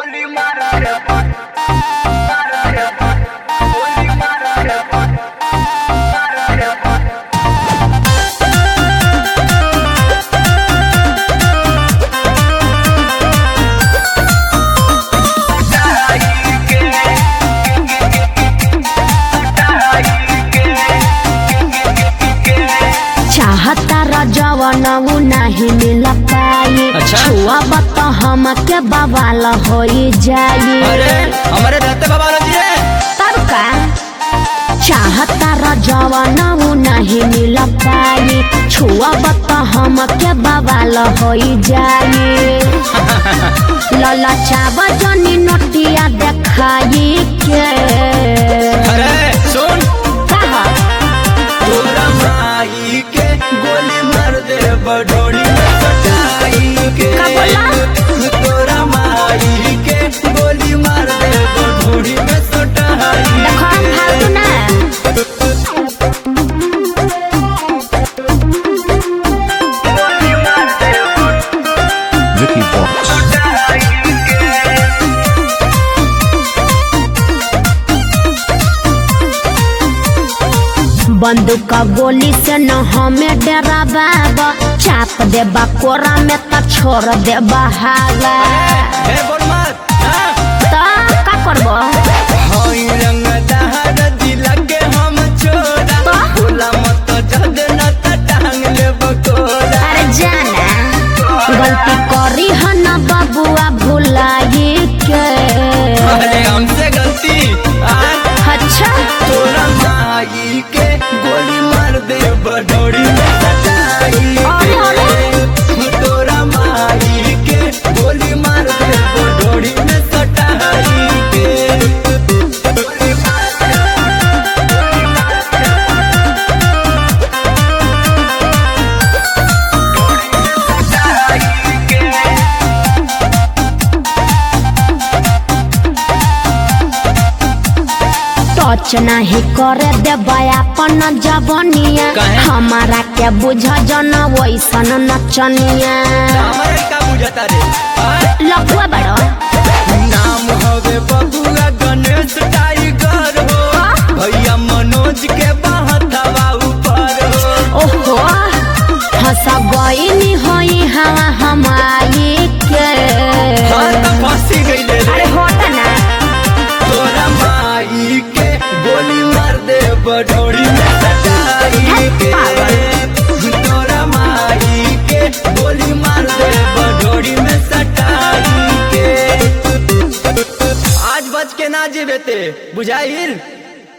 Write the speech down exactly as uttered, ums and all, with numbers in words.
गोली मारा रे बट मारा रे बट गोली मारा रे बट मारा रे बट चाहता रजवन नहीं मिल पाई। अच्छा? छुआ बत हम के बवाल हो जाई। अरे हमारे रहते बाबा जी रे। तब का चाहता रजवन नहीं मिल पाई। छुआ बत हम के बवाल हो जाई। लला चावा जनी नोटिया देखाई के। अरे सुन कहा तोरा माई के गोली मार दे बडोरी में सटाई के। का बोला? तोरा माई के गोली मार दे बडोरी में सटाई देखो हम फालतू ना। गोली मार रे बट Vicky Box. बंदूक गोली से न हमें डरा बाबा। चाप देबा कोरा में त छोड़ देबा हवा। हे बोल मत हाँ? तो का करबो? हई रंग दहर दिला के हम छोड़ा। तो? बोला मत जद न त टांग ले बकोरा। अरे जाना गलती करी है न बबुआ भुलाई के। अरे हमसे गलती हाँ? अच्छा तोरा माई के गोली मार दे बडोरी में सटाई अरे, के। तोरा माई के गोली मार दे बडोरी में सटाई के। गोली मार रे गोली मार रे सटाई के टच नहीं करे देबा अपन जवनिया। काहे? हमारा के बुझ जन वैसन नचनिया। हमारे का बुझता रे हाँ? लफुआ बड़ो नाम हवे बबुआ गणेश टाइगर हो। भैया मनोज के बहतवा ऊपर हो। ओहो हंस गईनी होई हवा हमारी के। हाँ तो फंसी गईले रे। अरे होता ना तोरा माई के गोली मार दे बडोरी में सटाई के। तोरा माई के गोली मार दे बडोरी में सटाई के। आज बच के ना जेबे ते बुझाइल।